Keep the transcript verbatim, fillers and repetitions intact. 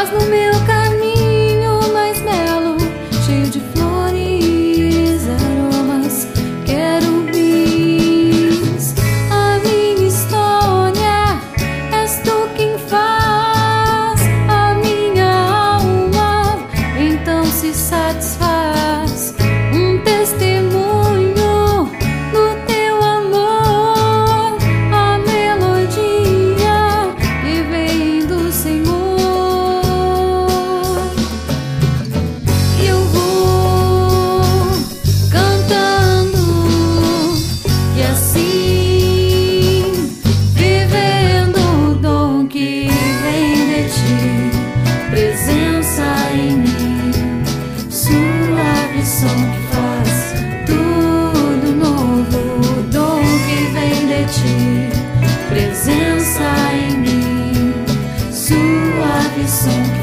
Paz no meu caminho mais belo, cheio de flores, aromas, querubins. A minha história és tu quem faz, a minha alma então se satisfaz. Um testemunho do teu amor, a melodia que vem do Senhor. Eu vou cantando e assim vivendo o dom que vem de ti, presença em mim, suave som que faz tudo novo, o dom que vem de ti, presença em mim, suave som que